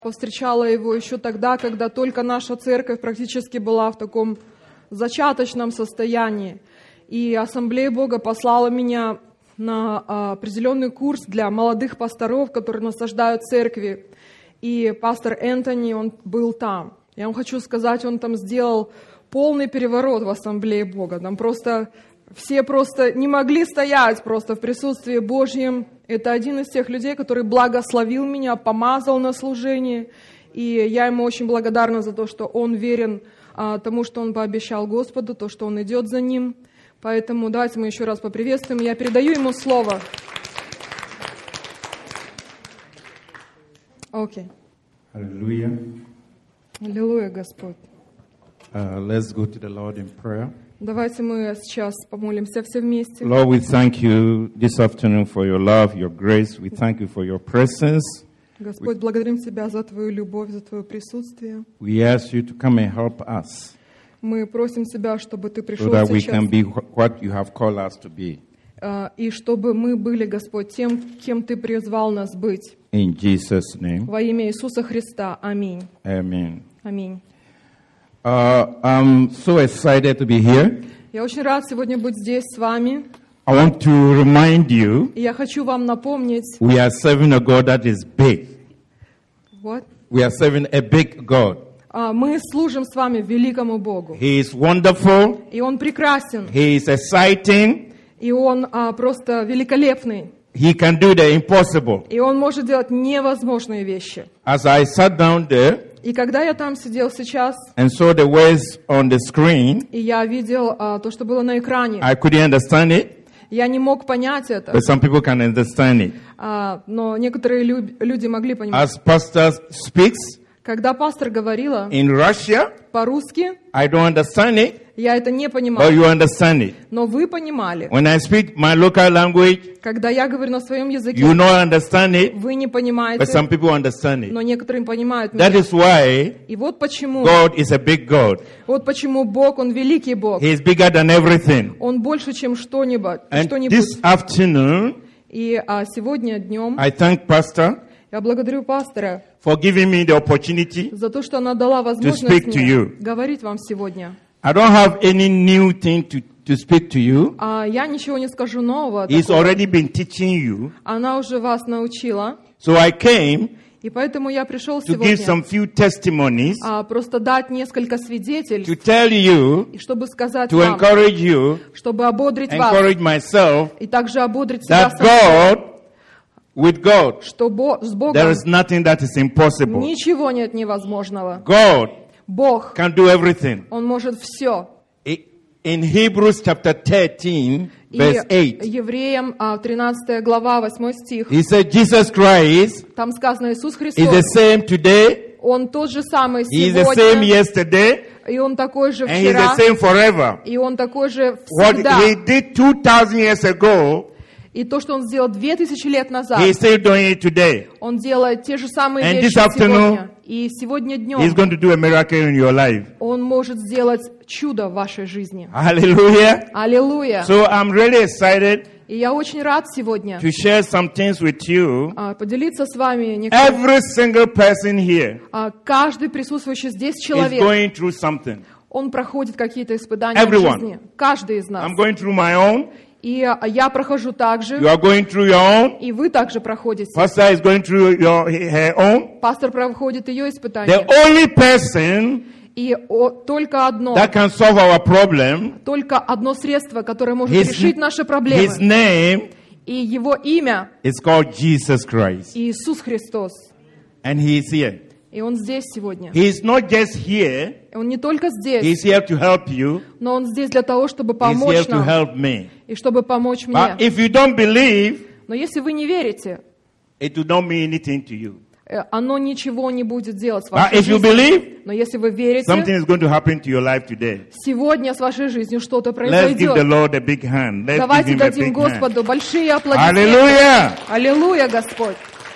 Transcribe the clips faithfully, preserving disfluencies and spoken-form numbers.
Повстречала его еще тогда, когда только наша церковь практически была в таком зачаточном состоянии. И Ассамблея Бога послала меня на определенный курс для молодых пасторов, которые насаждают церкви. И пастор Энтони, он был там. Я вам хочу сказать, он там сделал полный переворот в Ассамблее Бога. Там просто все просто не могли стоять просто в присутствии Божьем. Это один из тех людей, который благословил меня, помазал на служение. И я ему очень благодарна за то, что он верен а, тому, что он пообещал Господу, то, что он идет за ним. Поэтому давайте мы еще раз поприветствуем. Я передаю ему слово. Окей. Hallelujah. Аллилуйя, Господь. Uh, let's go to the Lord in prayer. Давайте мы сейчас помолимся все вместе. Lord, we thank you this afternoon for your love, your grace. We thank you for your presence. Господь, благодарим Тебя за Твою любовь, за Твое присутствие. We ask you to come and help us Мы просим Тебя, чтобы Ты so пришел that we сейчас, can be wh- what you have called us to be. а, и чтобы мы были, Господь, тем, кем Ты призвал нас быть. In Jesus' name, Во имя Иисуса Христа. Аминь. amen. Аминь. Uh, I'm so excited to be here. Я очень рад сегодня быть здесь с вами. I want to remind you, И я хочу вам напомнить, we are serving a God that is big. вот, We are serving a big God. а, мы служим с вами великому Богу. He is wonderful. И Он прекрасен, He is exciting. и Он а, просто великолепный. He can do the impossible. И Он может делать невозможные вещи. As I sat down there И когда я там сидел сейчас, and saw the words on the screen, и я видел а, то, что было на экране, I couldn't understand it, я не мог понять это, but some people can understand it. а, но некоторые лю- люди могли понимать. As pastor speaks Когда пастор говорила in Russia, по-русски, I don't understand it, я это не but понимала, you understand it. но вы понимали. When I speak my local language, Когда я говорю на своем языке, you don't understand it, вы не but понимаете, some people understand it. но некоторые понимают That меня. is why И вот почему, God is a big God. вот почему Бог, Он великий Бог. He is bigger than everything. Он больше, чем что-нибудь. And что-нибудь. this afternoon, И а, сегодня днем I thank Pastor я благодарю пастора for giving me the opportunity. за то, что она дала возможность speak to мне you. говорить вам сегодня. I don't have any new thing to, to speak to you. А я ничего не скажу нового. He's такого. already been teaching you. Она уже вас научила. So I came И поэтому я пришел to give сегодня some few testimonies, а, просто дать несколько свидетельств, to tell you, и чтобы сказать to вам, encourage you, чтобы ободрить вас, encourage myself, и также ободрить себя that самого, God, with God, что Бо- с there Богом is nothing that is impossible. ничего нет невозможного. God Бог, can do everything. Он может все. I- In Hebrews chapter thirteen, И verse eight, Евреям а, тринадцатая глава, восьмой стих, he said, Jesus Christ там сказано, Иисус is Христос, the same today, Он тот же самый he is the same сегодня, yesterday, и Он такой же and he is вчера, the same forever. и Он такой же What всегда. he did two thousand years ago, И то, что Он сделал две тысячи лет назад, he is still doing it today. Он делает те же самые And вещи this afternoon, сегодня. И сегодня He's днем going to do a miracle in your life. Он может сделать чудо в вашей жизни. Hallelujah. Аллилуйя! So I'm really excited И я очень рад сегодня to share some things with you. а, поделиться с вами некоторыми. Every single person here А, Каждый присутствующий здесь is человек, going through something. он проходит какие-то испытания в Everyone. жизни. Каждый из нас. I'm going through my own. И а, я прохожу так же, You are going through your own. и вы также проходите. Pastor is going through your her own. Пастор проходит ее The испытания. only person И о, только одно, that can solve our problem, только одно средство, которое может His- решить наши his проблемы. name И его имя is called Jesus Christ. Иисус Христос. And he is here. И Он здесь сегодня. He is not just here. И Он не только He здесь, is here to help you. но Он здесь для того, чтобы He is помочь here to нам help me. и чтобы помочь мне. But if you don't believe, Но если вы не верите, it will not mean anything to you. э, оно ничего не будет делать с But вашей if you жизнью. believe, Но если вы верите, something is going to happen to your life today. сегодня с вашей жизнью что-то Let's give the произойдет. Lord a big hand. Let's give Давайте him a дадим big hand. Господу большие аплодисменты. Hallelujah. Аллилуйя, Господь.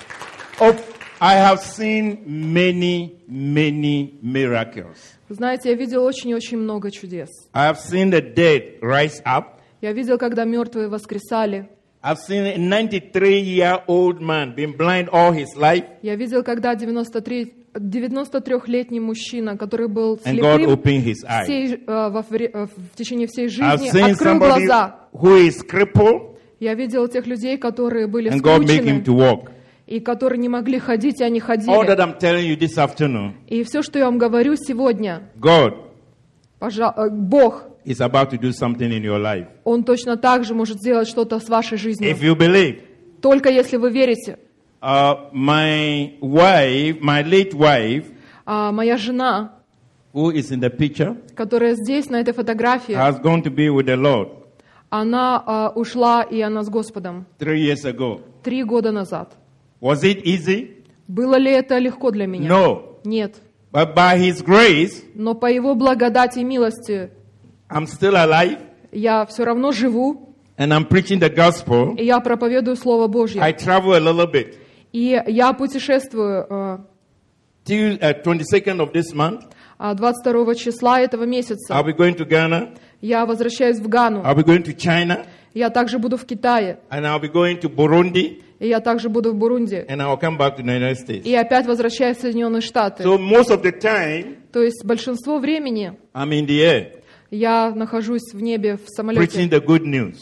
Oh, I have seen many, many miracles. Вы знаете, я видел очень-очень много чудес. I have seen the dead rise up. Я видел, когда мертвые воскресали. I've seen a ninety-three-year-old man been blind all his life, Я видел, когда девяносто три девяносто трёхлетний мужчина, который был and God слепым, opened his eyes. всей, э, во вре- э, в течение всей I've жизни seen открыл somebody глаза. who is crippled, Я видел тех людей, которые были and God made him скручены to walk. и которые не могли ходить, и они All ходили. that I'm telling you this afternoon, И все, что я вам говорю сегодня, God пожа- э, Бог, is about to do something in your life. Он точно так же может сделать что-то с вашей If жизнью. you believe. Только если вы верите. Uh, my wife, my late wife, А моя жена, who is in the picture, которая здесь, на этой фотографии, has gone to be with the Lord она а, ушла, и она с Господом three years ago. три года назад. Was it easy? Было ли это легко для меня? No. Нет. But by His grace, Но по Его благодати и милости I'm still alive, я все равно живу, and I'm preaching the gospel. и я проповедую Слово Божье. I travel a little bit. И я путешествую э, Till uh, twenty-second of this month, а, двадцать второго числа этого I'll месяца. be going to Ghana. Я возвращаюсь в Гану. I'll be going to China, Я также буду в Китае. and I'll be going to Burundi, И я также буду в Бурунди. and I'll come back to the United States. И опять возвращаюсь в Соединенные Штаты. So most of the time, То есть большинство времени I'm in the air я нахожусь в небе в preaching самолете. the good news.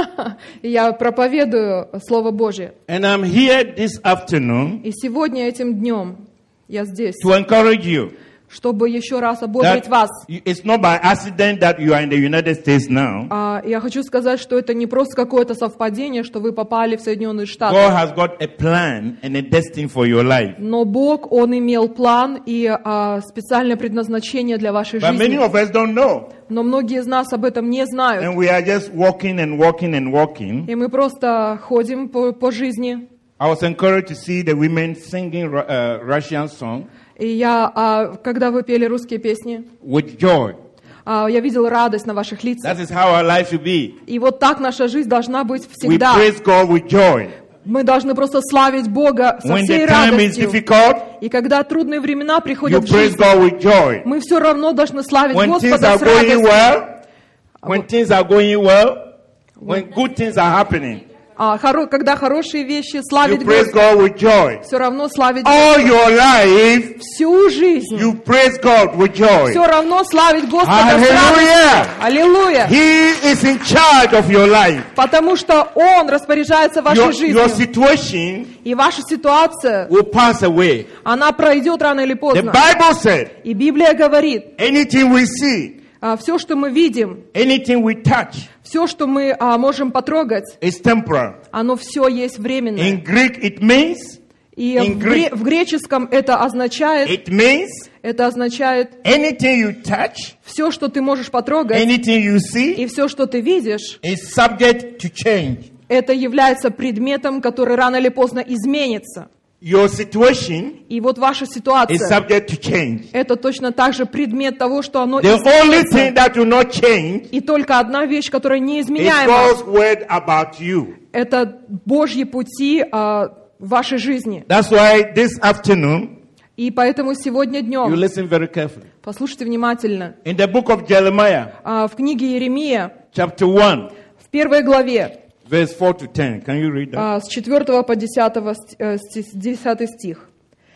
И я проповедую Слово Божье. And I'm here this afternoon И сегодня этим днем я здесь, to encourage you чтобы еще раз ободрить that вас. you- it's not by accident that you are in the United States now. А, Я хочу сказать, что это не просто какое-то совпадение, что вы попали в Соединенные Штаты. God has got a plan and a destiny for your life. Но Бог, Он имел план и а, специальное предназначение для вашей But many жизни. of us don't know. Но многие из нас об этом не знают. And we are just walking and walking and walking. И мы просто ходим по, по жизни. I was encouraged to see the women singing Ru- uh, Russian song И я, а, когда вы пели русские песни, with joy. а, я видел радость на ваших лицах. That is how our life should be. И вот так наша жизнь должна быть We всегда. praise God with joy. Мы должны просто славить Бога со When всей the time is радостью. difficult, И когда трудные времена you приходят в praise жизнь, God with joy. мы все равно должны славить When things Господа are с going радостью. well, when things are going well, when good things are happening, А, хоро- когда хорошие вещи, you славить praise Господа. God with joy. Все равно славить All your life, всю жизнь. you praise God with joy. Все равно славить Господа с радостью. Hallelujah! Аллилуйя! He is in charge of your life. Потому что Он распоряжается вашей Your, your жизнью. situation И ваша ситуация, will pass away. она пройдет рано или The поздно. Bible said, И Библия говорит, anything we see, все, что мы видим, anything we touch все, что мы а, можем потрогать, is temporal. оно все есть временное. In Greek, it means, И in в, гре- Greek- в греческом это означает, it means это означает anything you touch, все, что ты можешь потрогать, anything you see и все, что ты видишь, is subject to change. это является предметом, который рано или поздно изменится. Your situation И вот ваша is ситуация, subject to change. это точно так же предмет того, что оно The only изменится. thing that will not change И только одна вещь, которая is неизменяема, God's word about you. это Божьи пути а, в вашей жизни. That's why this afternoon, И поэтому сегодня you днем, listen very carefully. послушайте внимательно, In the book of Jeremiah, а, в книге Иеремия, chapter one, в первой главе, verse four to ten. Can you read that? а, с четвёртого по десятого ст- э, сти- десятый стих.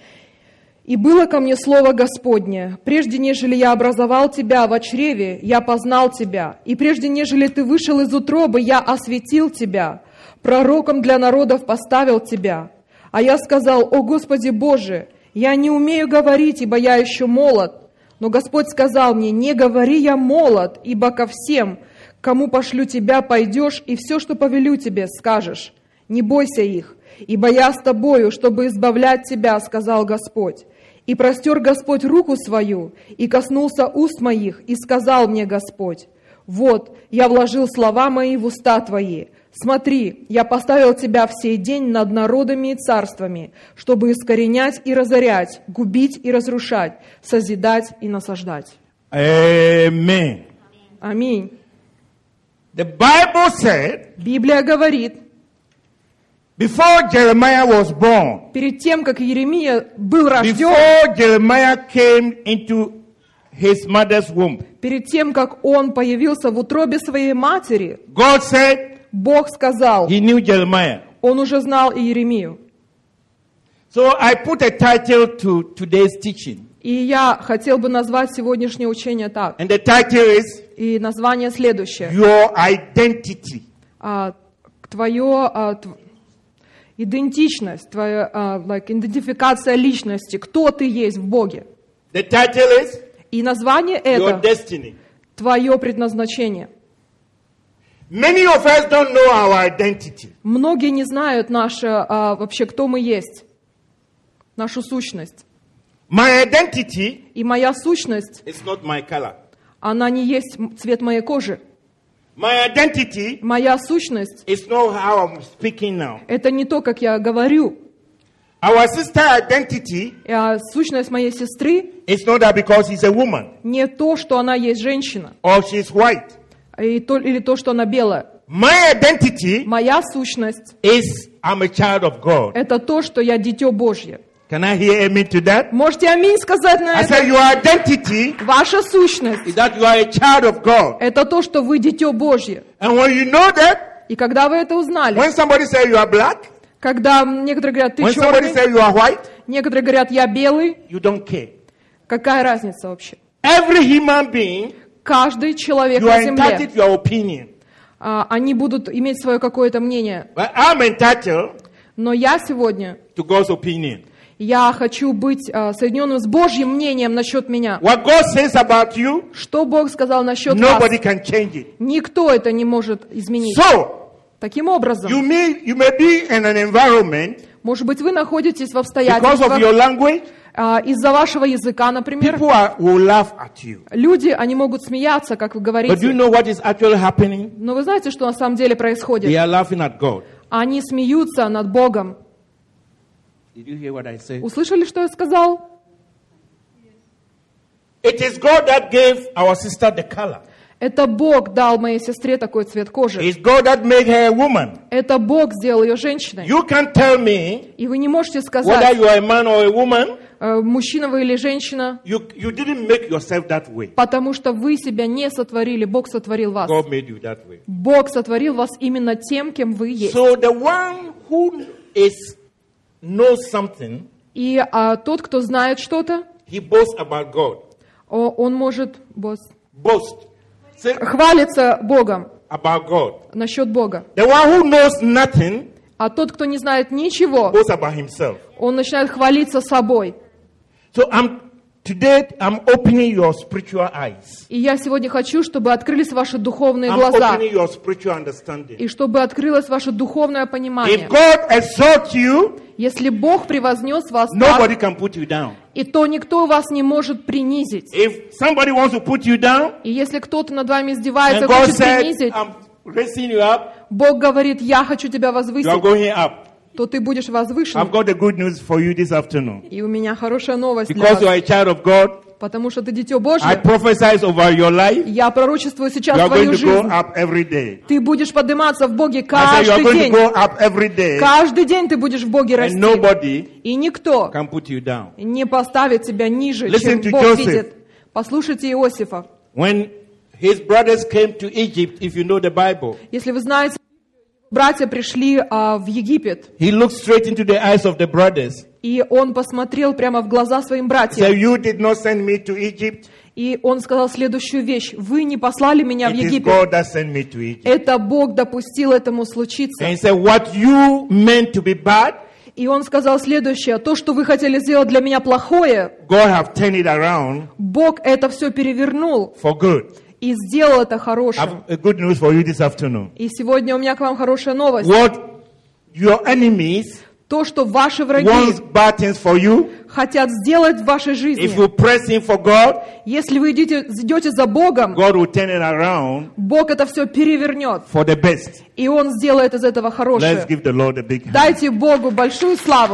«И было ко мне слово Господне, прежде нежели я образовал тебя в чреве, я познал тебя, и прежде нежели ты вышел из утробы, я осветил тебя, пророком для народов поставил тебя. А я сказал: о Господи Боже, я не умею говорить, ибо я еще молод. Но Господь сказал мне: не говори, я молод, ибо ко всем, кому пошлю тебя, пойдешь, и все, что повелю тебе, скажешь. Не бойся их, ибо я с тобою, чтобы избавлять тебя, сказал Господь. И простер Господь руку свою, и коснулся уст моих, и сказал мне Господь: вот, я вложил слова мои в уста твои. Смотри, я поставил тебя в сей день над народами и царствами, чтобы искоренять и разорять, губить и разрушать, созидать и насаждать». Amen. Аминь. The Bible said, Библия говорит, before Jeremiah was born, перед тем, как Иеремия был рожден, before Jeremiah came into his mother's womb, перед тем, как он появился в утробе своей матери, God said, Бог сказал. He knew Jeremiah. Он уже знал и Иеремию. So I put a title to today's teaching. И я хотел бы назвать сегодняшнее учение так. And the title is И название следующее. Your Identity. А, твое а, тв- идентичность, твоя а, like, идентификация личности, кто ты есть в Боге. The title is И название Your это Destiny. твое предназначение. Many of us don't know our identity. Многие не знают наше, а, вообще, кто мы есть, нашу сущность. My identity И моя сущность, is not my color. она не есть м- цвет моей кожи. My identity Моя сущность, is not how I'm speaking now. это не то, как я говорю. Our sister identity А сущность моей сестры is not that because she's a woman не то, что она есть женщина, or she's white. и то, или то, что она белая. My identity Моя сущность is I'm a child of God. это то, что я дитё Божье. Can I hear amen to that? Можете аминь сказать на I это? said your identity Ваша сущность is that you are a child of God. это то, что вы дитё Божье. And when you know that, И когда вы это узнали, when somebody says you are black, когда некоторые говорят, ты when somebody черный, says you are white, некоторые говорят, я белый, you don't care. какая разница вообще? Every human being, Каждый человек you на are земле, entitled to your opinion. а, они будут иметь свое какое-то мнение. But I'm entitled Но я сегодня, to God's opinion. я хочу быть а, соединенным с Божьим мнением насчет меня. What God says about you, Что Бог сказал насчет вас, nobody can change it. никто это не может изменить. So, Таким образом, you may, you may be in an environment может быть, вы находитесь в because of обстоятельствах, your language, а, из-за вашего языка, например, people are, will laugh at you. люди, они могут смеяться, как вы But do you говорите. know what is actually happening? Но вы знаете, что на самом деле They происходит? are laughing at God. Они смеются над Богом. Did you hear what I said? Услышали, что я сказал? It is God that gave our sister the color. Это Бог дал моей сестре такой цвет кожи. It's God that made her a woman. Это Бог сделал ее женщиной. You can't tell me И вы не можете whether сказать, you are a man or a woman, э, мужчина вы или женщина, you, you didn't make yourself that way. потому что вы себя не сотворили, Бог сотворил вас. God made you that way. Бог сотворил вас именно тем, кем вы есть. So the one who is knows something, И а, тот, кто знает что-то, he boasts about God. о- он может босс, Boast. Say хвалиться Богом about God. насчет Бога. The one who knows nothing А тот, кто не знает ничего, boasts about himself. он начинает хвалиться собой. So I'm today I'm opening your spiritual eyes. И я сегодня хочу, чтобы открылись ваши духовные I'm глаза, opening your spiritual understanding. и чтобы открылось ваше духовное понимание. If God exalts you, Если Бог превознес вас nobody так, can put you down. и то никто вас не может принизить. If somebody wants to put you down, И если кто-то над вами издевается, and God хочет said, принизить, I'm raising you up, Бог говорит, я хочу тебя you are возвысить, going up. то ты будешь возвышен. I've got the good news for you this afternoon. И у меня хорошая новость для Because you вас, are a child of God, потому что ты дитё I Божье. prophesy over your life. Я пророчествую сейчас You are твою going to go жизнь. up every day. Ты будешь подниматься в Боге I said you are каждый going to день. go up every day, Каждый день ты будешь в Боге and расти. nobody И никто can put you down. не поставит тебя ниже, Listen чем to Бог Joseph. видит. Послушайте Иосифа. When his brothers came to Egypt, if you know the Bible, Если вы знаете, братья пришли а, в Египет, he looked straight into the eyes of the brothers. и он посмотрел прямо в глаза своим He said, братьям. you did not send me to Egypt. И он сказал следующую вещь. Вы не послали меня в It is Египет. God that sent me to Egypt. Это Бог допустил этому случиться. And he said, what you meant to be bad, И он сказал следующее. То, что вы хотели сделать для меня плохое, God have turned it around Бог это все перевернул for good. и сделал это I хорошим. have a good news for you this afternoon. И сегодня у меня к вам хорошая новость. What your enemies То, что ваши враги wants bad things for you, хотят сделать в вашей if жизни, you press in for God, если вы идете, идете за Богом, God will turn it around Бог это все перевернет. for the best. И Он сделает из этого Let's хорошее. give the Lord a big hand. Дайте Богу большую славу.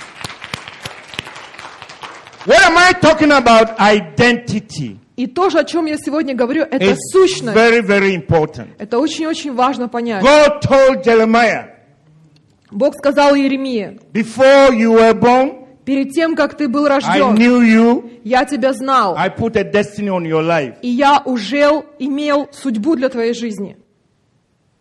What am I talking about? Identity. И то же, о чем я сегодня говорю, это It's сущность. very, very important. Это очень-очень важно понять. God told Jeremiah, Бог сказал Иеремии, before you were born, перед тем, как ты был I рожден, knew you. я тебя знал, I put a destiny on your life. и я уже имел судьбу для твоей жизни.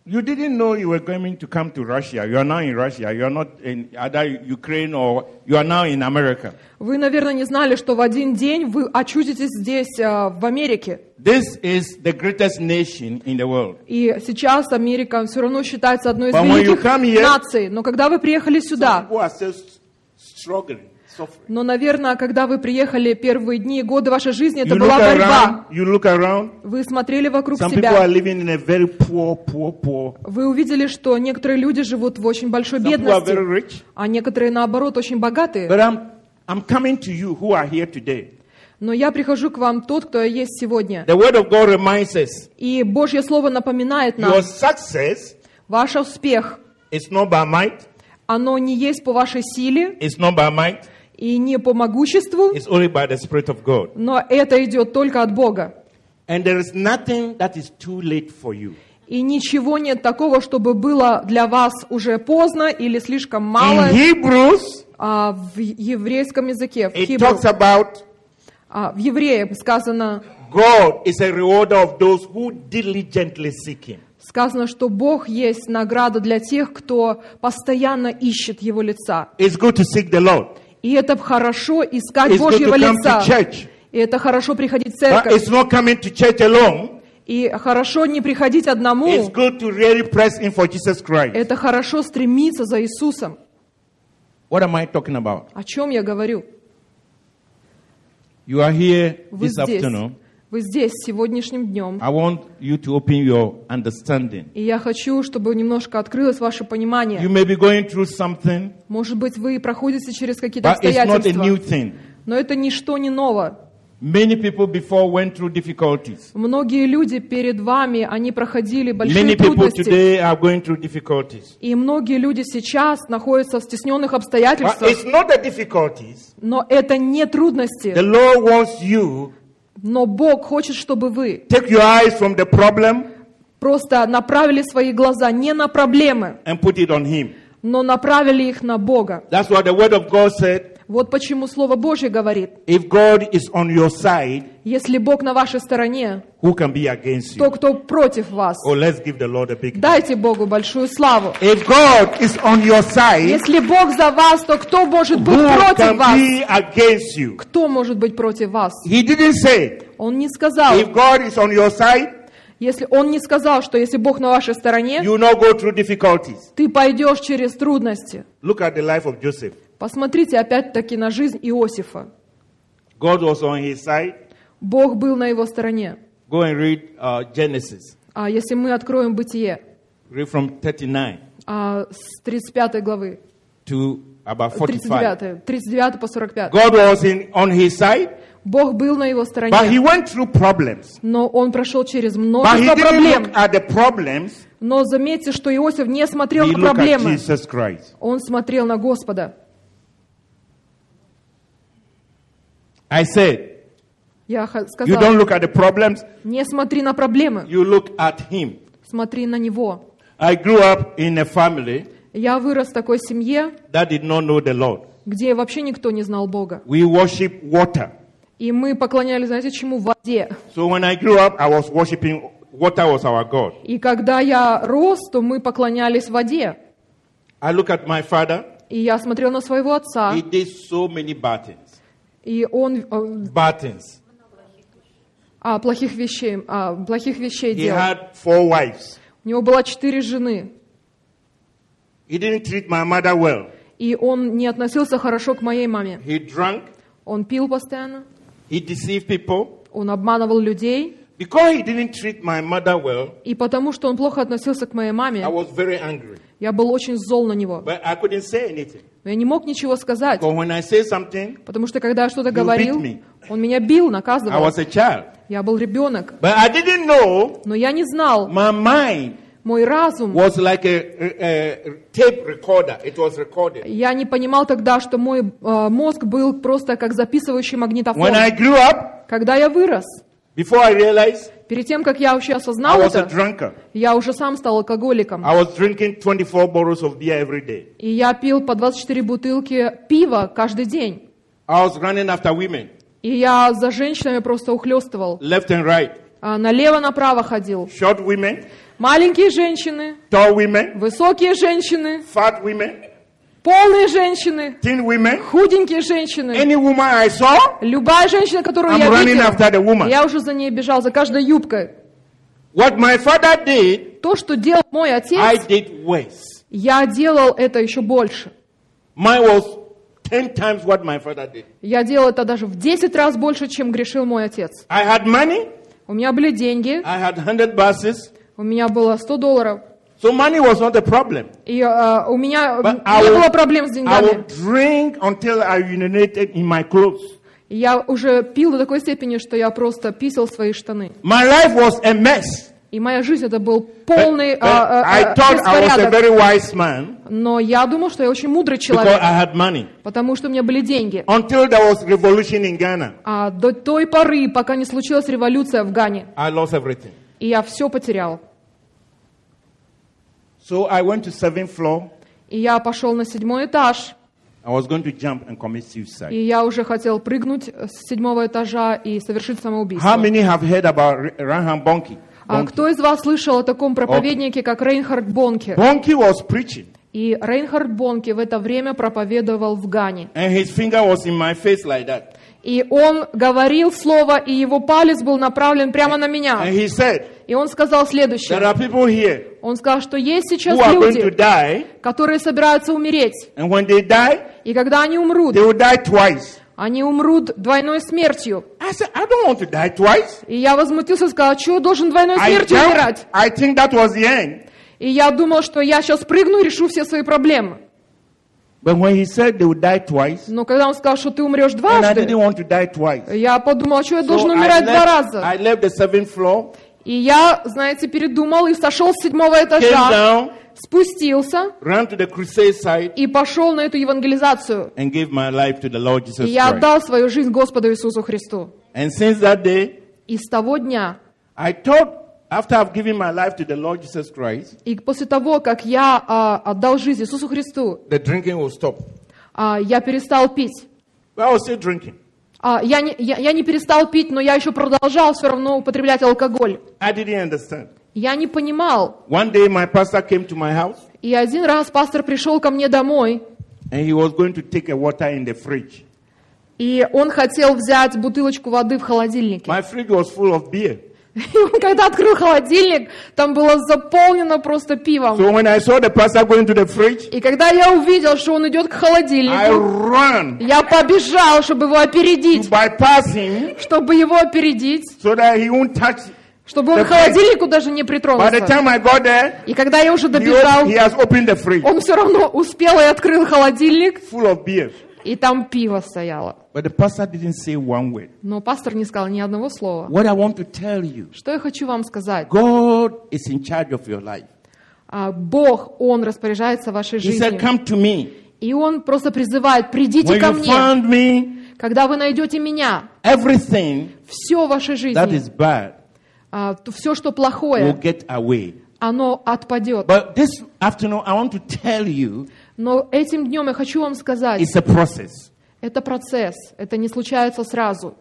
You didn't know you were going to come to Russia. You are now in Russia. You are not in either Ukraine or you are now in America. Вы, наверное, не знали, что в один день вы очутитесь здесь, э, в Америке. This is the greatest nation in the world. И сейчас Америка все равно считается одной из But when you великих come here- наций. Но когда вы приехали сюда, People are still struggling, suffering. но, наверное, когда вы приехали первые дни, годы вашей жизни, это You была look борьба. around. You look around. Вы смотрели вокруг Some people are себя. living in a very poor, poor, poor. Вы увидели, что некоторые люди живут в очень большой Some people are very бедности, rich. а некоторые, наоборот, очень богатые. But I'm, I'm coming to you who are here today. Но я прихожу к вам, тот, кто есть сегодня. The word of God reminds us, И Божье Слово напоминает нам, your success ваш успех, is not by might, оно не есть по вашей силе it's not by might, и не по могуществу, it's only by the Spirit of God. но это идет только от Бога. And there is nothing that is too late for you. И ничего нет такого, чтобы было для вас уже поздно или слишком мало. In Hebrews, А, в еврейском языке, в, it Хибру, talks about а, в евреях сказано, God is a rewarder of those who diligently seek Him. сказано, что Бог есть награда для тех, кто постоянно ищет Его лица. It's good to seek the Lord. И это хорошо искать It's good Божьего to come лица. to church. И это хорошо приходить в But церковь. it's not coming to church alone. И хорошо не приходить одному. It's good to really press in for Jesus Christ. Это хорошо стремиться за Иисусом. What am I talking about? О чем я говорю? You are here Вы this здесь. afternoon. Вы здесь сегодняшним днем. I want you to open your understanding. И я хочу, чтобы немножко открылось ваше You понимание. may be going through something, Может быть, вы проходите через какие-то but it's not a обстоятельства. new thing. Но это ничто не ново. Many people before went through difficulties. Многие люди перед вами, они проходили большие Many people трудности. today are going through difficulties. И многие люди сейчас находятся в стесненных But обстоятельствах. it's not the difficulties. Но это не The трудности. Lord wants you Но Бог хочет, чтобы вы take your eyes from the problem просто направили свои глаза не на проблемы, and put it on Him. но направили их на Бога. That's what the Word of God said. Вот почему Слово Божье говорит, If God is on your side, если Бог на вашей стороне, who can be against то you? кто против вас? Oh, let's give the Lord a big hand. Дайте Богу большую славу. If God is on your side, Если Бог за вас, то кто может быть who против can вас? be against you? Кто может быть против вас? He didn't say, Он не сказал. if God is on your side, Если Он не сказал, что если Бог на вашей стороне, you will not go through difficulties. ты пойдешь через трудности. Look at the life of Joseph. Посмотрите опять-таки на жизнь Иосифа. God was on his side. Бог был на его стороне. Go and read uh, Genesis. А если мы откроем Бытие Read from thirty-nine а, с тридцать пятой главы, to about тридцать forty-five. девятой, тридцать девятой по сорок пятый. God was in, on his side, Бог был на его but he стороне, went through problems. но он прошел через But he множество didn't проблем. look at the problems. Но заметьте, что Иосиф не смотрел He на looked at проблемы. Jesus Christ. Он смотрел на Господа. I said, Я ха- you don't сказала, look at the problems, не смотри на проблемы, you look at him. смотри на Него. I grew up in a family Я вырос в такой семье, that did not know the Lord. где вообще никто не знал Бога. We worship water. И мы поклонялись, знаете, чему? Воде. So when I grew up, I was worshiping water was our God. И когда я рос, то мы поклонялись воде. I look at my father. И я смотрел на своего отца, He did so many bad things. и он э, Bad things. а, плохих вещей, а, плохих вещей He делал. had four wives. У него было четыре жены, He didn't treat my mother well. и он не относился хорошо к моей маме. He drank. Он пил постоянно, He deceived people. он обманывал людей, Because he didn't treat my mother well, и потому что он плохо относился к моей I маме, was very angry. я был очень зол на него. But I couldn't say anything. Но я не мог ничего сказать, Because when I say something, потому что когда я что-то You говорил, beat me. он меня бил, I наказывал. was a child. Я был ребенок, But I didn't know но я не знал, my mind мой разум, was like a, a, a tape recorder. It was recorded. я не понимал тогда, что мой э, мозг был просто как записывающий магнитофон. When I grew up, Когда я вырос, before I realized, перед тем, как я вообще I осознал was a это, drunkard. я уже сам стал алкоголиком. I was drinking twenty-four bottles of beer every day. И я пил по двадцать четыре бутылки пива каждый день. I was running after women, И я за женщинами просто ухлёстывал. left and right. А налево-направо ходил. Short women, Маленькие женщины, tall women, высокие женщины, fat women, полные женщины, thin women. худенькие женщины. Any woman I saw, Любая женщина, которую I'm я running видел, after the woman. я уже за ней бежал, за каждой юбкой. What my father did, То, что делал мой I отец, did worse. я делал это еще больше. Mine was ten times what my father did. Я делал это даже в десять раз больше, чем грешил мой отец. I had money, У меня были деньги, I had hundred buses, у меня было сто долларов. so money was not a problem. И э, у меня But не I will- было проблем с I деньгами. would drink until I urinated in my clothes. И я уже пил до такой степени, что я просто писал свои штаны. My life was a mess. И моя жизнь это был But- полный but а, а, I а, thought I was a беспорядок. very wise man Но я думал, что я очень мудрый because человек, I had money. потому что у меня были деньги. Until there was revolution in Ghana, А до той поры, пока не случилась революция в Гане, I lost everything. и я все потерял. So I went to seventh floor. И я пошел на седьмой этаж, I was going to jump and commit suicide. и я уже хотел прыгнуть с седьмого этажа и совершить How самоубийство. many have heard about Raham Bonke? А Bonke. кто из вас слышал о таком проповеднике, как Рейнхард Бонке? Bonke was preaching, И Рейнхард Бонке в это время проповедовал в Гане. and his finger was in my face like that. И он говорил слово, и его палец был направлен прямо на And меня. he said, И он сказал there следующее. are people here Он сказал, что есть сейчас who are going to люди, die, которые собираются умереть. and when they die, И когда они умрут, they will die twice. они умрут двойной смертью. I said, I don't want to die twice. И я возмутился, сказал, а чего должен двойной I, смертью jumped- умирать? I think that was the end. И я думал, что я сейчас прыгну и решу все свои проблемы. But when he said they would die twice, Но когда он сказал, что ты умрешь and I дважды, didn't want to die twice. я подумал, а что я So должен I умирать два left, раза? I left the seventh floor, И я, знаете, передумал и сошел с седьмого came этажа, down, спустился ran to the crusade site, и пошел на эту евангелизацию. and gave my life to the Lord Jesus И я Christ. отдал свою жизнь Господу Иисусу Христу. And since that day, И с того дня, I thought, after I've given my life to the Lord Jesus Christ, и после того, как я а, отдал жизнь Иисусу Христу, the drinking will stop. а, я перестал пить. But I was still drinking. А, я, не, я, я не перестал пить, но я еще продолжал все равно употреблять алкоголь. I didn't understand. Я не понимал. One day, my pastor came to my house, И один раз пастор пришел ко мне домой, and he was going to take a water in the fridge. и он хотел взять бутылочку воды в холодильнике. My fridge was full of beer. И он, когда открыл холодильник, там было заполнено просто пивом. So when I saw the pastor going to the fridge, И когда я увидел, что он идет к I холодильнику, ran я побежал, чтобы его to опередить, bypass him чтобы его опередить, so that he won't touch. чтобы он The к холодильнику даже не By the притронулся. time I got there, И когда я уже he, добежал, op- he has opened the fridge он все равно успел и открыл холодильник, full of beer. и там пиво стояло. But the pastor didn't say one word. Но пастор не сказал ни одного слова. What I want to tell you, Что я хочу вам сказать? God is in charge of your life. А, Бог, Он распоряжается вашей He said, жизнью. come to me. И Он просто призывает, придите When ко you мне. found me, Когда вы найдете меня, everything все в вашей that жизни, is bad все, что will плохое, get away. оно отпадет. But this afternoon, I want to tell you, Но этим днем я хочу вам сказать, it's a process. это процесс, это не случается сразу.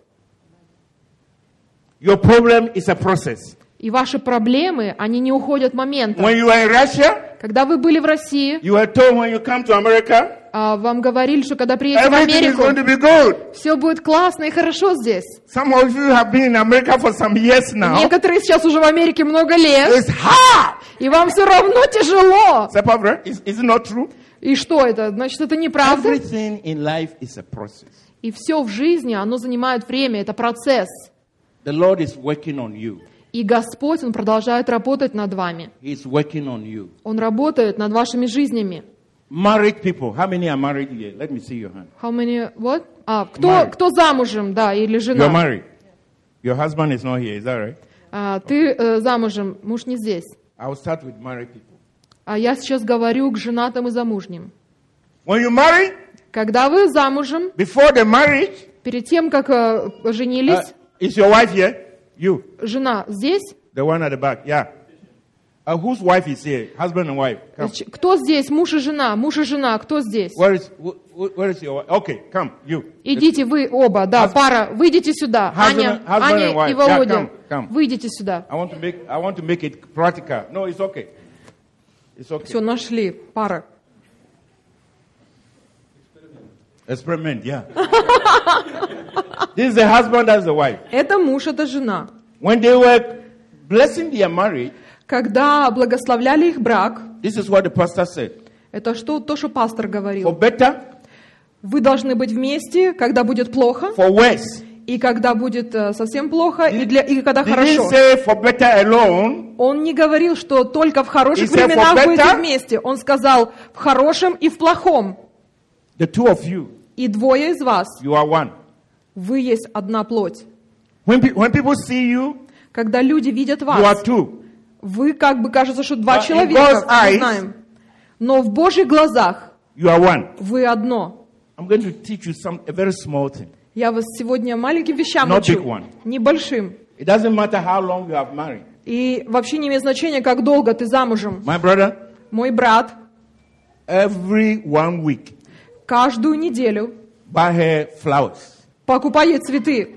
Your problem is a process. И ваши проблемы, они не уходят моментом. When you were in Russia, Когда вы были в России, you were told when you come to America, а, вам говорили, что когда приедете в everything is going Америку, to be good. все будет классно и хорошо здесь. Some of you have been in America for some years now. Некоторые сейчас уже в Америке много лет, It's hard. и вам все равно тяжело. Say, Papa, is, is it not true? И что это? Значит, это неправда. Everything in life is a process. И все в жизни, оно занимает время, это процесс. The Lord is working on you. И Господь, Он продолжает работать над вами. He is working on you. Он работает над вашими жизнями. Married people. How many are married here? Let me see your hand. How many, what? А, кто, Married. кто замужем, да, или You're жена? married. Your husband is not here. Is that right? А, ты э, замужем, муж не здесь. I will start with married people. А я сейчас говорю к женатым и замужним. When you marry, Когда вы замужем, before the marriage, перед тем, как э, uh, женились, is your wife here? You, жена здесь, the one at the back. Yeah. Uh, whose wife is here? Husband and wife. Come. Ч- Кто здесь? Муж и жена. Муж и жена. Кто здесь? Where is wh- wh- where is your wife? Okay, come, you. Идите вы оба, да, пара. Выйдите сюда. Husband- Аня, husband and Аня wife. и Володя. Yeah, come, come. Выйдите сюда. I want to make I want to make it practical. No, it's okay. It's okay. Все, нашли. Пара. Experiment, yeah. This is the husband, that's the wife. Это муж, это жена. When they were blessing their marriage, Когда благословляли их брак, this is what the pastor said. это что, то, что пастор For говорил. better, Вы должны быть вместе, когда будет плохо, for worse. и когда будет э, совсем плохо, и, для, и когда He хорошо. didn't say for better alone. Он не говорил, что только в хороших He said, временах "For будете better." вместе. Он сказал, в хорошем и в плохом. The two of you, И двое из вас, you are one. вы есть одна плоть. When, pe- when people see you, Когда люди видят you are вас, two. вы как бы кажется, что два But in человека, God's мы eyes, знаем. Но в Божьих глазах You are one. вы одно. I'm going to teach you some a very small thing. Я вас сегодня маленьким вещам Not учу, big one. небольшим. It doesn't matter how long you have married. И вообще не имеет значения, как долго ты замужем. My brother, Мой брат every one week, каждую неделю buy her flowers. покупай ей цветы.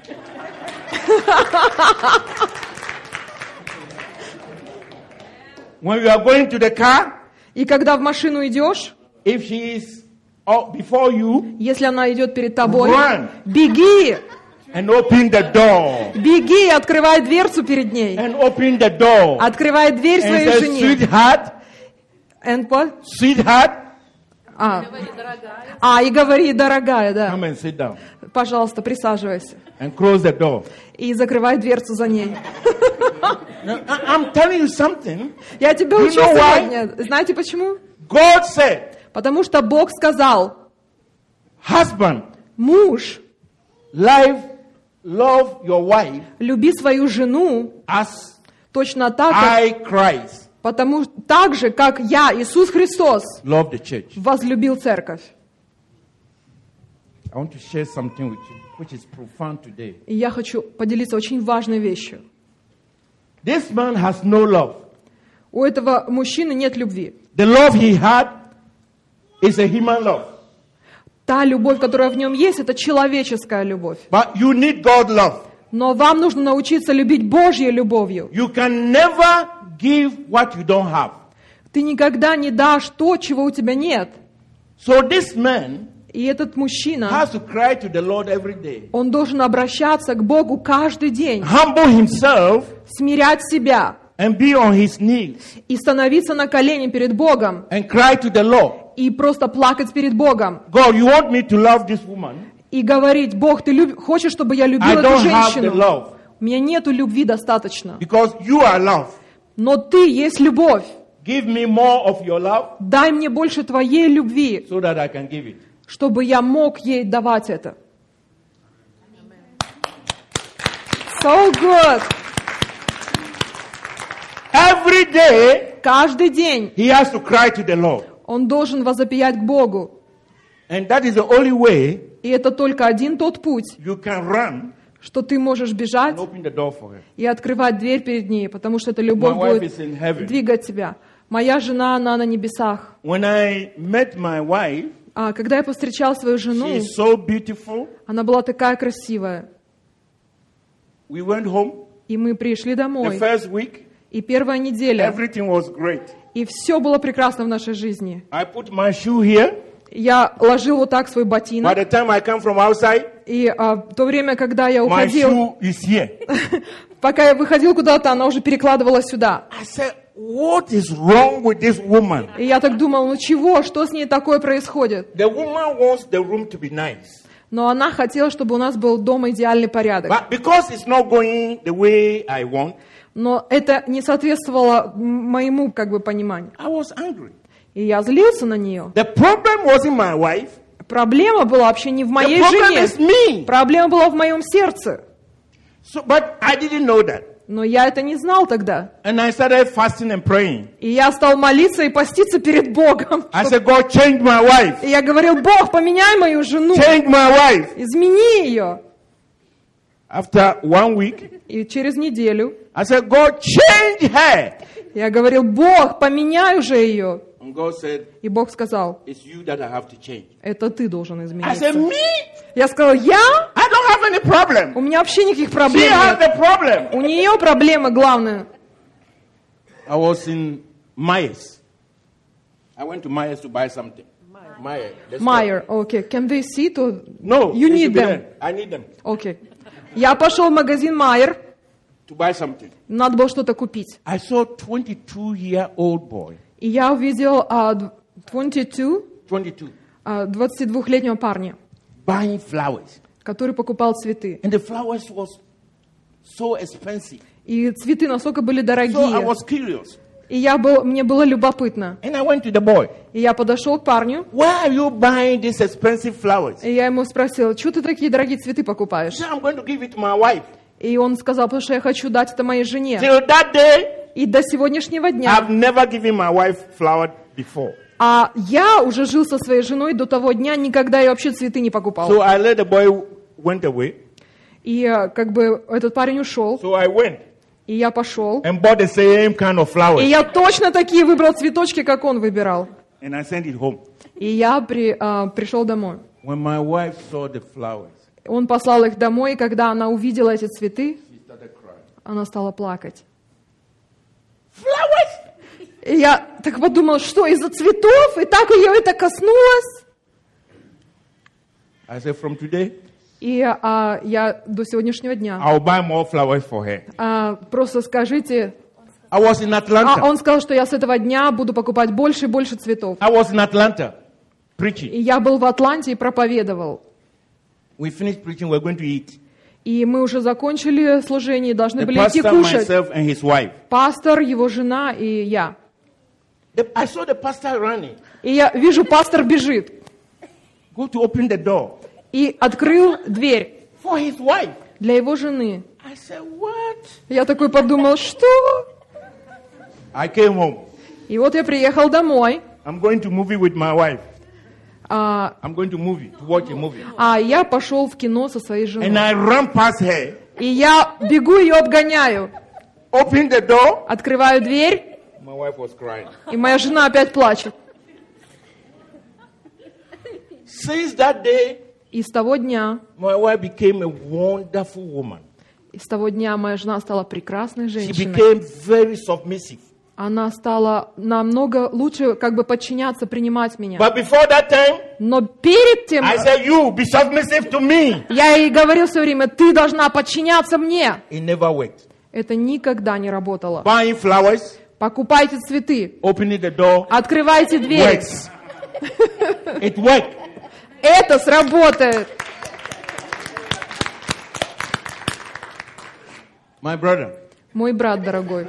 When you are going to the car, И когда в машину идешь, if she is up before you, если она идет перед тобой, Run. беги, and open the door, беги, открывай дверцу перед ней. and open the door, Открывай дверь and своей say, жене. sweetheart, And what? sweetheart, А. а, и говори, дорогая, да. come and sit down, Пожалуйста, присаживайся. and close the door. И закрывай дверцу за ней. Now, I- I'm telling you something. Я тебя You учу know why? сегодня. Знаете почему? God said, Потому что Бог сказал, husband, муж, life, love your wife люби свою жену as точно так, как, I, Christ, потому, так же, как я, Иисус Христос, love the church. возлюбил церковь. I want to share something with you, which is profound today. И я хочу поделиться очень важной вещью. This man has no love. У этого мужчины нет любви. The love he had is a human love. Та любовь, которая в нем есть, это человеческая любовь. But you need God love. Но вам нужно научиться любить Божьей любовью. You can never give what you don't have. Ты никогда не дашь то, чего у тебя нет. So this man И этот мужчина, has to cry to the Lord every day. он должен обращаться к Богу каждый день, Humble himself смирять себя and be on his knees и становиться на колени перед Богом and cry to the Lord. и просто плакать перед Богом. God, you want me to love this woman? И говорить, Бог, ты люб... хочешь, чтобы я любил I эту don't have the женщину? love У меня нету любви достаточно. because you are love. Но ты есть любовь. Give me more of your love Дай мне больше твоей любви, so that I can give it. чтобы я мог ей давать это. So good. Every day Каждый день he has to cry to the Lord. он должен возопиять к Богу. And that is the only way И это только один тот путь, you can run что ты можешь бежать and open the door for her. и открывать дверь перед ней, потому что эта любовь My wife будет is in heaven. двигать тебя. Моя жена, она на небесах. When I met my wife, А когда я повстречал свою жену, she is so beautiful. она была такая красивая. We went home И мы пришли the домой. first week. И первая неделя, Everything was great. и все было прекрасно в нашей жизни. I put my shoe here. Я ложил вот так свой By ботинок, the time I come from outside, и а, в то время, когда я my уходил, shoe is here. пока я выходил куда-то, она уже перекладывала сюда. I said, what is wrong with this woman? И я так думал, ну чего, что с ней такое происходит? The woman wants the room to be nice. Но она хотела, чтобы у нас был дома идеальный порядок. But because it's not going the way I want, Но это не соответствовало м- моему, как бы, пониманию. I was angry. И я злился на нее. The problem wasn't my wife. Проблема была вообще не в The моей problem жене. is me. Проблема была в моем сердце. So, but I didn't know that. Но я это не знал тогда. And I started fasting and praying. И я стал молиться и поститься перед Богом. I said, God, change my wife. И я говорил, Бог, поменяй мою жену. Change my wife. Измени ее. After one week, И через неделю I said, God, change her. я говорил: Бог, поменяй уже ее. And God said, И Бог сказал: it's you that I have to change. это ты должен I измениться. said, me? Я сказал: я? I don't have any problem. У меня вообще никаких She проблем has нет. the problem. У нее проблемы главное. I was in Myers. I went to Myers to buy something. Myers. the store. Майер, окей. Can they see? To... No, You they need should be them. there. I need them Окей. Я пошел в магазин Майер. to buy something. Надо было что-то купить. I saw twenty-two-year-old boy, И я увидел а, д- двадцать два, twenty-two, а, двадцатидвухлетнего парня, buying flowers. который покупал цветы. And the flowers was so expensive. И цветы настолько были So I дорогие. was curious. И я был, мне было любопытно. And I went to the boy. И я подошел к парню, Why are you buying these expensive flowers? и я ему спросил: что ты такие дорогие цветы покупаешь? He said, I'm going to give it to my wife. И он сказал: потому что я хочу дать это моей жене. Till that day, И до сегодняшнего дня. I've never given my wife flower before. А я уже жил со своей женой до того дня, никогда я вообще цветы не покупал. So I let the boy went away. И э, как бы этот парень ушел, So I went и я пошел. and bought the same kind of И flowers. я точно такие выбрал цветочки, как он выбирал. And I sent it home. И я при, а, пришел домой. When my wife saw the flowers, Он послал их домой, и когда она увидела эти цветы, she started crying. она стала плакать. Flowers? И я так подумал, что из-за цветов? И так ее это коснулось. I said, from today, И а, я до сегодняшнего дня. I'll buy more flowers for her. А, просто скажите. I was in Atlanta. А он сказал, что я с этого дня буду покупать больше и больше цветов. I was in Atlanta preaching. И я был в Атланте и проповедовал. We finished preaching, we're going to eat. И мы уже закончили служение, и должны The были идти pastor, кушать. myself, and his wife. Пастор, его жена и я. The- I saw the pastor running. И я вижу, пастор бежит. Go to open the door И открыл дверь for his wife. для его жены. I said, what? Я такой подумал, что? I came home. И вот я приехал домой, I'm going to movie with my wife. а, I'm going to movie, to watch a movie. а я пошел в кино со своей And женой. I ran past her, И я бегу ее обгоняю, opened the door. открываю дверь, My wife was crying. и моя жена опять плачет. Since that day, И с того дня, my wife became a wonderful woman. и с того дня моя жена стала прекрасной She женщиной. became very submissive. Она стала намного лучше как бы подчиняться, принимать меня. But before that time, Но перед тем, I said, you be submissive to me. я ей говорил все время: ты должна подчиняться мне. It never worked. Это никогда не работало. Buying flowers, Покупайте цветы, opening the door, открывайте дверь. works. It worked. Это сработает. My brother, Мой брат дорогой,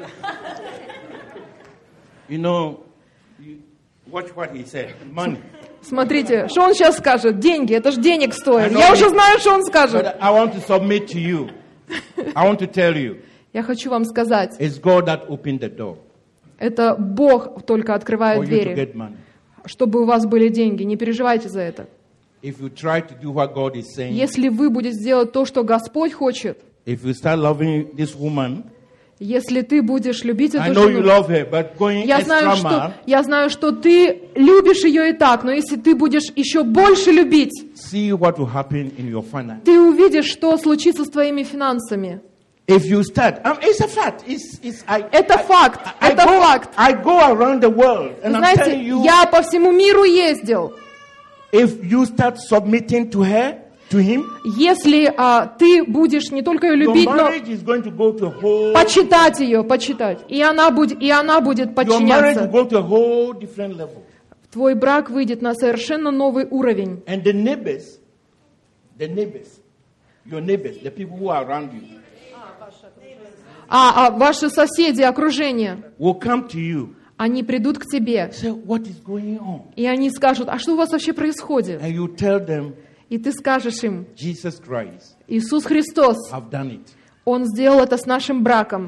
you know, you watch what he said. Money. смотрите, что он сейчас скажет? Деньги, это же денег стоит. I know Я it. уже знаю, что он скажет. But I want to submit to you. I want to tell you, Я хочу вам сказать, it's God that opened the door это Бог только открывает for you to двери, get money. чтобы у вас были деньги. Не переживайте за это. If you try to do what God is saying, Если вы будете делать то, что Господь хочет, if you start loving this woman, если ты будешь любить I эту know you жену, love her, but going я знаю, extra что, mile, я знаю, что ты любишь ее и так, но если ты будешь еще больше любить, see what will happen in your finance. ты увидишь, что случится с твоими финансами. If you start, um, it's a fact. It's, it's, I, Это I- факт, I, I это go, факт. I go around the world, and I'm Знаете, telling you, я по всему миру ездил. if you start submitting to her, to him, Если а, ты будешь не только ее your любить, но marriage is going to go to a whole, почитать ее, почитать, и она будет, и она будет your marriage will подчиняться, go to a whole different level. твой брак выйдет на совершенно новый уровень. And the neighbors, the neighbors, your neighbors, the people who are around you, А, а ваши соседи, окружение, will come to you, они придут к тебе, say, what is going on? и они скажут: а что у вас вообще происходит? And you tell them, И ты скажешь им: Jesus Christ Иисус Христос, have done it. Он сделал это с нашим браком.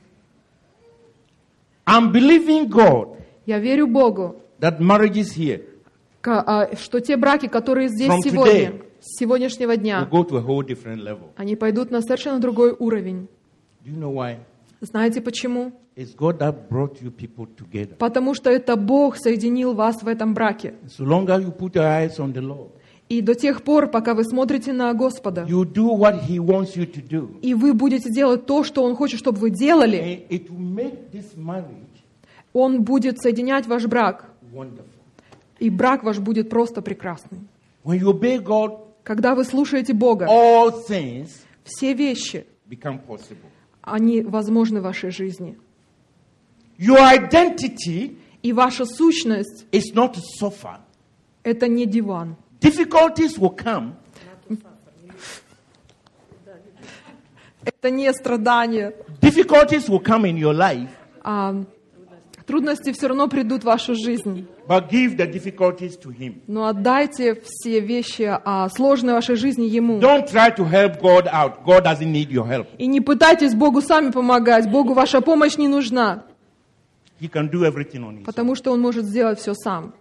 I'm believing God Я верю Богу, that marriage is here. ка- а, что те браки, которые здесь From сегодня, today, с сегодняшнего will дня go to a whole different level. они пойдут на совершенно другой уровень. Do you know why? Знаете почему? It's God that brought you people together. Потому что это Бог соединил вас в этом браке. So longer you put your eyes on the Lord, И до тех пор, пока вы смотрите на Господа, you do what He wants you to do. и вы будете делать то, что Он хочет, чтобы вы делали, And it will make this marriage Он будет соединять ваш брак, wonderful. и брак ваш будет просто прекрасный. When you obey God, Когда вы слушаете Бога, all things все вещи, become possible. они возможны в вашей жизни. Your identity И ваша сущность is not a sofa. — это не диван. Difficulties will come, Это не страдание. difficulties will come in your life, А трудности все равно придут в вашу жизнь. but give the difficulties to Him. Но отдайте все вещи, а, сложные в вашей жизни Ему. Don't try to help God out. God doesn't need your help. И не пытайтесь Богу сами помогать. Богу ваша помощь не нужна, He can do everything on His own. потому что Он может сделать все сам.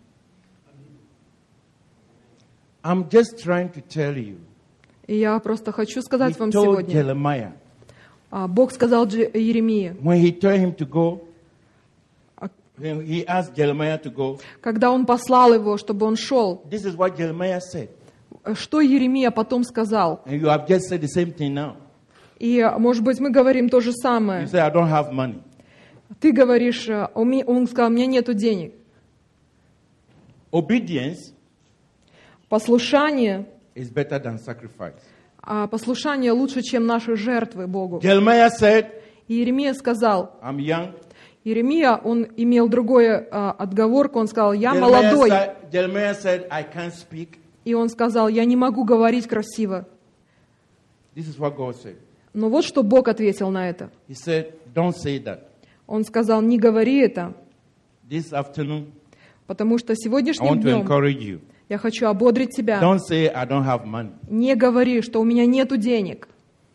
I'm just trying to tell you. И я просто хочу He сказать вам told сегодня. Jeremiah, А, Бог сказал Дже- Иеремии, when he told him to go, а, when he asked Jeremiah to go, когда Он послал его, чтобы он шел, this is what Jeremiah said. что Иеремия потом сказал? And you have just said the same thing now. И, может быть, мы говорим то же You самое. say, I don't have money. Ты говоришь, э, у ме- он сказал, у меня нету денег. Obedience Послушание, is better than sacrifice. а послушание лучше, чем наши жертвы Богу. Jeremiah said, И Иеремия сказал, I'm young. Иеремия, он имел другое а, отговорку, он сказал, я Jeremiah молодой. said, Jeremiah said, I can't speak. И он сказал, я не могу говорить красиво. This is what God said. Но вот что Бог ответил на это. He said, don't say that. Он сказал, не говори это, This afternoon, потому что I сегодняшним want to днем encourage you. я хочу ободрить тебя. Don't say, I don't have money. Не говори, что у меня нету денег.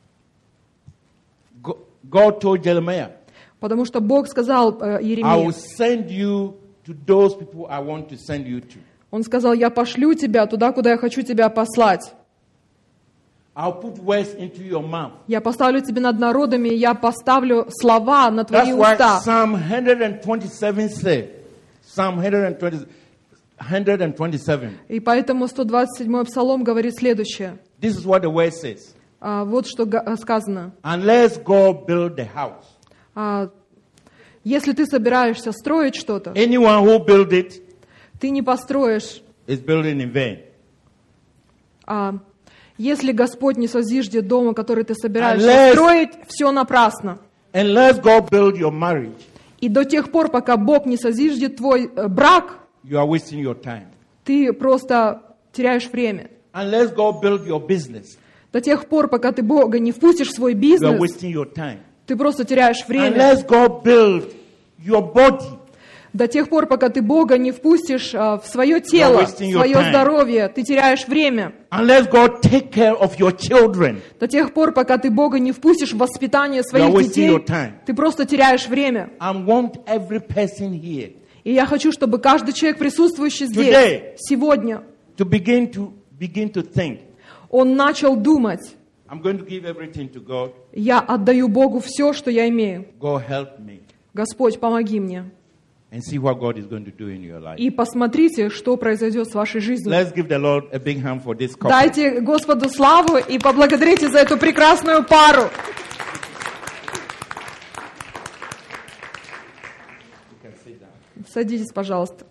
Go- God told Jeremiah, Потому что Бог сказал э, I will Иеремии, send you to those people I want to send you to. он сказал, я пошлю тебя туда, куда я хочу тебя послать. I'll put words into your mouth. Я поставлю тебя над народами, я поставлю слова на твои That's why уста. Psalm one twenty-seven said, Psalm one twenty, one twenty-seven. И поэтому сто двадцать седьмой Псалом говорит следующее. This is what the word says. А, вот что га- сказано. Unless God build the house, А, если ты собираешься строить что-то, anyone who build it ты не построишь. is building in vain. А, если Господь не созиждет дома, который ты собираешься Unless- строить, все напрасно. Unless God build your marriage, И до тех пор, пока Бог не созиждет твой э, брак, you are wasting your time. ты просто теряешь время. Unless God build your business, До тех пор, пока ты Бога не впустишь в свой you are бизнес, wasting your time. ты просто теряешь время. Unless God build your body, До тех пор, пока ты Бога не впустишь а, в свое тело, в wasting your свое time. здоровье, ты теряешь время. unless God take care of your children, До тех пор, пока ты Бога не впустишь в воспитание своих wasting детей, your time. ты просто теряешь время. I want every person here И я хочу, чтобы каждый человек, присутствующий здесь, Today. сегодня, to begin to begin to think. он начал думать, I'm going to give everything to God. я отдаю Богу все, что я имею. God help me. Господь, помоги мне. And see what God is going to do in your life. И посмотрите, что произойдет с вашей жизнью. Let's give the Lord a big hand for this couple. Дайте Господу славу и поблагодарите за эту прекрасную пару. You can sit down. Садитесь, пожалуйста.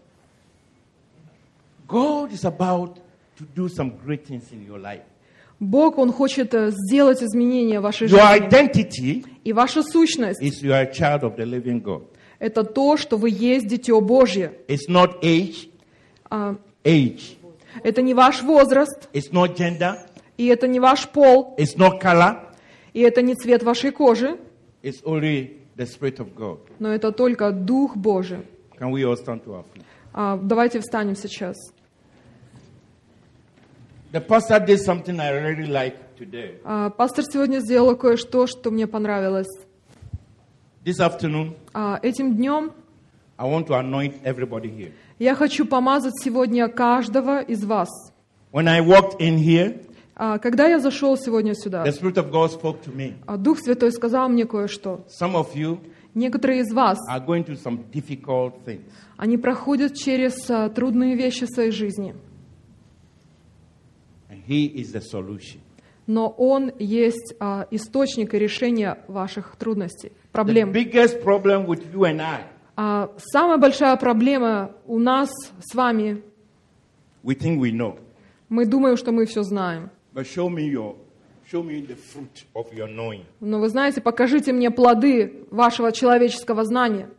God is about to do some great things in your life. Бог, Он хочет э, сделать изменения в вашей Your жизни. identity И ваша сущность is you are a child of the living God. – это то, что вы есть Дитё Божье. It's not age, А, age. Это не ваш возраст, It's not gender. и это не ваш пол, It's not color. и это не цвет вашей кожи, It's only the Spirit of God. но это только Дух Божий. Can we all stand to our feet? А, Давайте встанем сейчас. The pastor did something I really like today. А, Пастор сегодня сделал кое-что, что мне понравилось. This afternoon, А, Этим днем I want to anoint everybody here. я хочу помазать сегодня каждого из вас. When When I walked in here, А, Когда я зашел сегодня сюда, the Spirit of God spoke to me. а, Дух Святой сказал мне кое-что. Some of you Некоторые из вас, are going through some difficult things. они проходят через а, трудные вещи в своей жизни. And He is the solution. Но Он есть а, источник и решение ваших трудностей, The проблем. biggest problem with you and I, А самая большая проблема у нас с вами, we think we know. мы думаем, что мы все знаем. But show me your, show me the fruit of your knowing. Но вы знаете, покажите мне плоды вашего человеческого знания.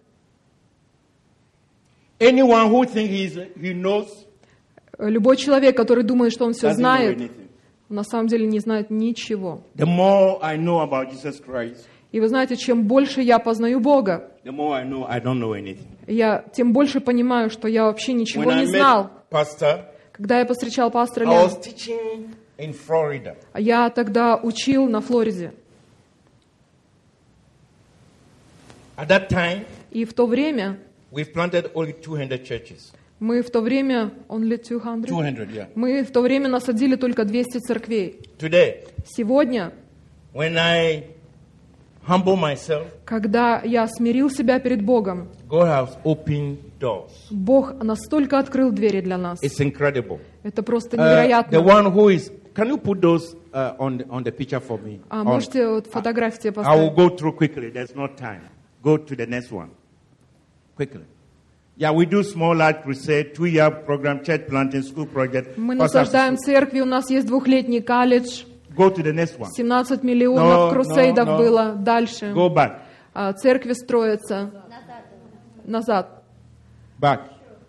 Anyone who thinks he's, he knows Любой человек, который думает, что он все doesn't know знает, anything. на самом деле не знает ничего. The more I know about Jesus Christ, И вы знаете, чем больше я познаю Бога, the more I know I don't know anything. я тем больше понимаю, что я вообще ничего When I не знал. met Pastor, Когда я повстречал пастора I was Лена, teaching in Florida. я тогда учил на Флориде. At that time, И в то время, we've planted only two hundred churches. мы в то время, only two hundred? two hundred, yeah. Мы в то время насадили только двести церквей. Today, Сегодня, when I humble myself, когда я смирил себя перед Богом, God has opened doors. Бог настолько открыл двери для нас. It's incredible. Это просто Uh, the невероятно. one who is, can you put those uh, on, the, on the picture for me? А On- можете вот фотографии тебе I will поставить? go through quickly. There's no time. Go to the next one. Quickly. Yeah, we do small large crusade, two-year program, church planting, school project. Мы pastor насаждаем assistant. церкви, у нас есть двухлетний колледж, Go to the next one. семнадцать миллионов No, крусейдов no, no. было. Дальше. Go back. А, Церкви строятся. Назад. Back.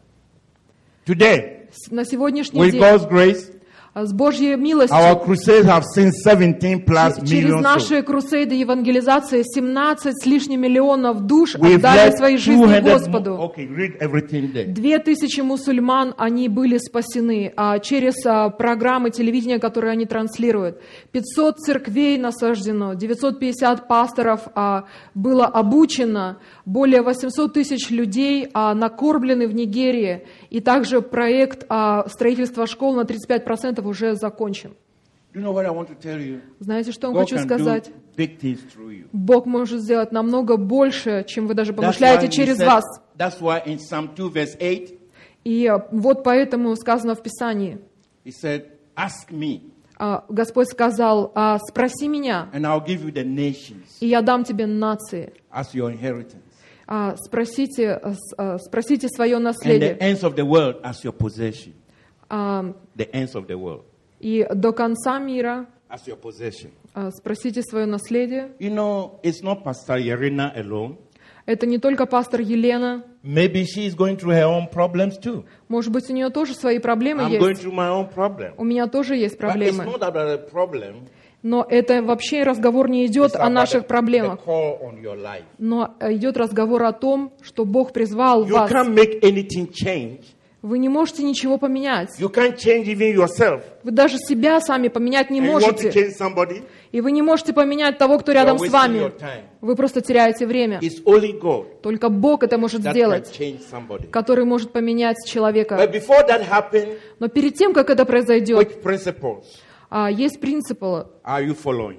Today, С- На сегодняшний with день God's grace, а, с Божьей милостью our crusades have seen seventeen plus ч- через million souls. наши крусейды евангелизации семнадцать с лишним миллионов душ We've отдали led свои жизни two hundred Господу. Okay, read everything there. Две тысячи мусульман, они были спасены а, через а, программы телевидения, которые они транслируют. пятьсот церквей насаждено, девятьсот пятьдесят пасторов а, было обучено, более восемьсот тысяч людей а, накормлены в Нигерии. И также проект а, строительства школ на тридцать пять процентов уже закончен. You know what I want to tell you? Знаете, что я вам God хочу can сказать? do big things through you. Бог может сделать намного больше, чем вы даже That's помышляете why he через said- вас. That's why in Psalm two verse eight, И а, вот поэтому сказано в Писании, he said, ask me а, Господь сказал, а, спроси меня, and I'll give you the nations и я дам тебе нации. as your inheritance А, Спросите, а, с- а, спросите свое and the наследие. ends of the world as your possession. А, The ends of the world И до конца мира as your possession. а, спросите свое наследие. You know, it's not Pastor Yerina alone. Это не только пастор Елена. Maybe she is going through her own problems too. Может быть, у нее тоже свои проблемы I'm going есть. through my own problem. У меня тоже есть But it's проблемы. not about a problem. Но это вообще разговор не идет It's о about наших the, the проблемах. call on your life. Но идет разговор о том, что Бог призвал You вас. can't make anything change. Вы не можете ничего поменять. You can't change even yourself. Вы даже себя сами поменять не And you want to можете. change somebody? И вы не можете поменять того, кто You are рядом с wasting вами. your time. Вы просто теряете время. It's only God Только Бог это может that can сделать, change somebody. который может поменять But человека. before that happens, Но перед тем, как это произойдет, which principles а, есть принципы. are you following?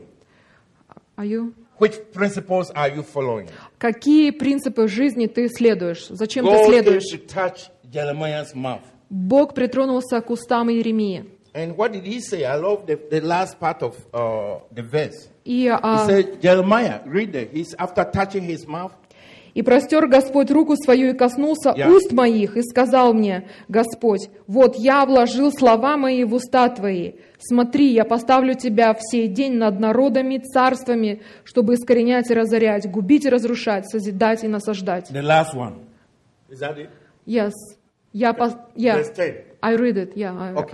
Are you- Which principles are you following? Какие принципы жизни ты следуешь? Зачем ты God следуешь? came to touch Jeremiah's mouth. Бог притронулся к устам Иеремии. And what did he say? I love the, the last part of uh, the verse. И, He а, said, Jeremiah, read it. He's after touching his mouth. «И простер Господь руку свою и коснулся Я- уст моих, и сказал мне, Господь, вот я вложил слова мои в уста твои. Смотри, я поставлю тебя в сей день над народами, царствами, чтобы искоренять и разорять, губить и разрушать, созидать и насаждать». The last one. Is that it? Yes. Я, пос- yeah. Verse ten. I read it. Yeah, I- Okay.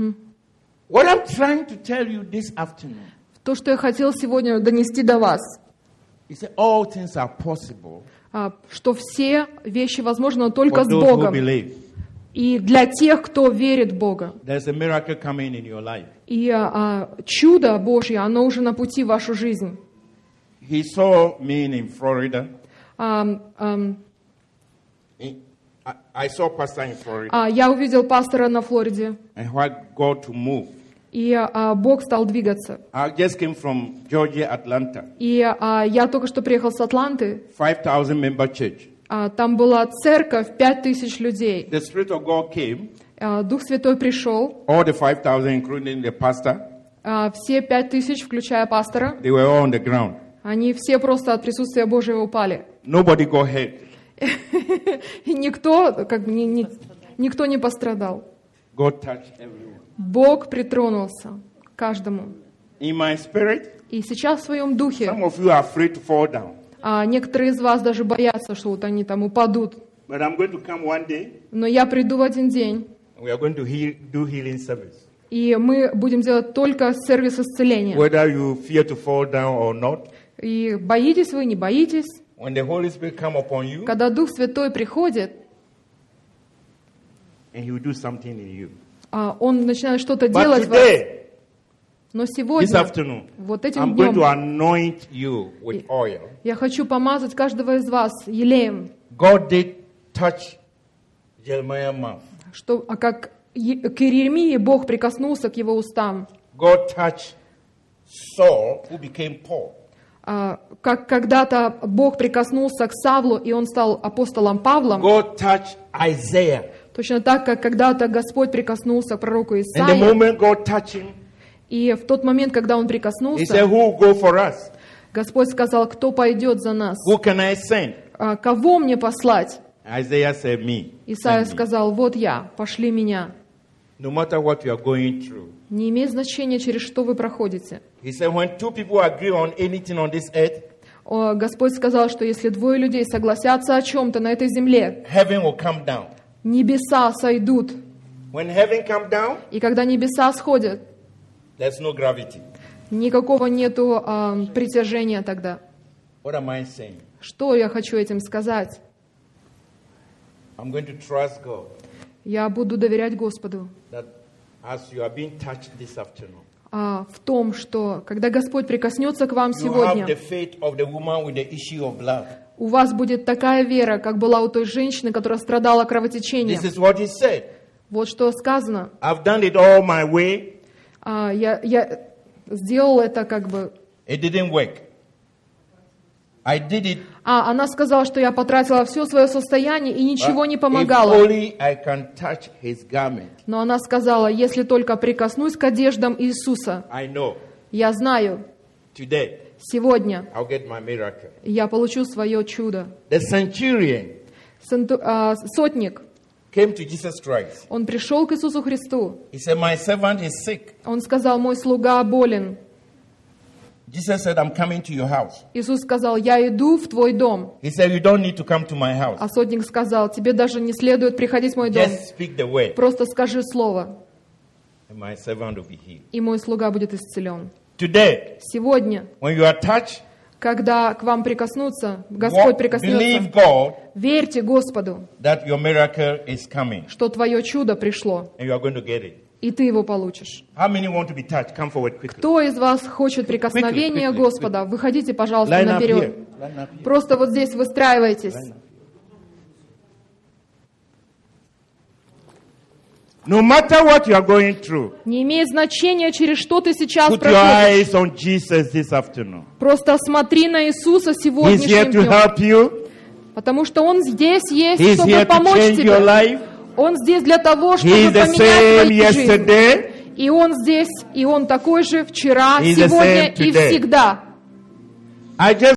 What I'm trying to tell you this afternoon То, что я хотел сегодня донести до вас, is that all things are possible а, что все вещи возможны только for с those who Богом. believe. И для тех, кто верит в Бога. There's a miracle coming in your life. И а, чудо Божье, оно уже на пути в вашу жизнь. He saw me in Florida. А, ам, In- I, I saw pastor in Florida А, я увидел пастора на Флориде, and what God to move. и а, Бог стал двигаться. I just came from Georgia, Atlanta. И а, я только что приехал с Атланты. five thousand member church. А, там была церковь, пять тысяч людей. The Spirit of God came, А, Дух Святой пришел, all the five thousand, including the pastor, а, все пять тысяч, включая пастора, they were all on the ground. они все просто от присутствия Божьего упали. Nobody got hurt. И никто, как бы, ни- ни- никто не пострадал. God touched everyone. Бог притронулся к каждому. In my spirit, И сейчас в своем духе some of you are afraid to fall down. а, некоторые из вас даже боятся, что вот они там упадут. But I'm going to come one day, Но я приду в один день, and we are going to heal, do healing service. и мы будем делать только сервис исцеления. Whether you fear to fall down or not, И боитесь вы, не боитесь, when the Holy Spirit come upon you, когда Дух Святой приходит, and He will do something in you. а, Он начинает что-то But делать в вас. today, Но this сегодня, afternoon, вот этим I'm going to днем, anoint you with oil. я хочу помазать каждого из вас елеем, God did touch Jeremiah's mouth. что, а как Е- к Иеремии Бог прикоснулся к его устам, God touched Saul, who became Paul. а, как когда-то Бог прикоснулся к Савлу, и он стал апостолом Павлом, God touched Isaiah. точно так, как когда-то Господь прикоснулся к пророку And the Исаии, moment God touched him, и в тот момент, когда он He said, прикоснулся, who will go for us? Господь сказал, кто пойдет за нас, Who can I send? А, кого мне послать? Isaiah said, me. Исаия Send me. сказал, вот я, пошли меня. No matter what you are going through. Не имеет значения, через что вы проходите. He said, when two people agree on anything on this earth, О, Господь сказал, что если двое людей согласятся о чем-то на этой земле, heaven will come down. небеса сойдут. When heaven come down, И когда небеса сходят, there's no gravity. никакого нету а, притяжения тогда. What am I saying? Что я хочу этим сказать? I'm going to trust God Я буду доверять Господу that as you are being touched this afternoon, а, в том, что когда Господь прикоснется к вам you have сегодня, the faith of the woman with the issue of blood. у вас будет такая вера, как была у той женщины, которая страдала кровотечением. This is what he said. Вот что сказано. I've done it all my way. А, я, я сделал это как бы... It didn't work. I did it. А, она сказала, что я потратила все свое состояние и ничего не If помогало. only I can touch his garment, Но она сказала, если только прикоснусь к одеждам Иисуса, I know я знаю, today сегодня I'll get my miracle. я получу свое чудо. The centurion Санту- а, сотник, came to Jesus Christ. он пришел к Иисусу Христу. He said, my servant is sick. Он сказал, мой слуга болен. Jesus said, I'm coming to your house. Иисус сказал, я иду в твой дом. He said, you don't need to come to my house. А сотник сказал, тебе даже не следует приходить в мой дом. Just speak the word, Просто скажи слово, and my servant will be healed. и мой слуга будет исцелен. Today, Сегодня, when you are touched, когда к вам прикоснутся, Господь walk- прикоснется, believe God верьте Господу, that your miracle is coming, что твое чудо пришло, and you are going to get it. и ты его получишь. How many want to be touched? Come forward quickly. Кто из вас хочет прикосновения Quickly, quickly, Господа? Выходите, пожалуйста, Line up наперед. here. Line up here. Просто вот здесь выстраивайтесь. No matter what you are going through, Не имеет значения, через что ты сейчас put your проходишь. eyes on Jesus this afternoon. Просто смотри на Иисуса He's here сегодняшним to днем. help you. Потому что Он здесь есть, He's чтобы here to помочь change your тебе. life. Он здесь для того, чтобы He's the поменять same твою жизнь. yesterday. И Он здесь, и Он такой же вчера, He's the сегодня same и today. всегда. I just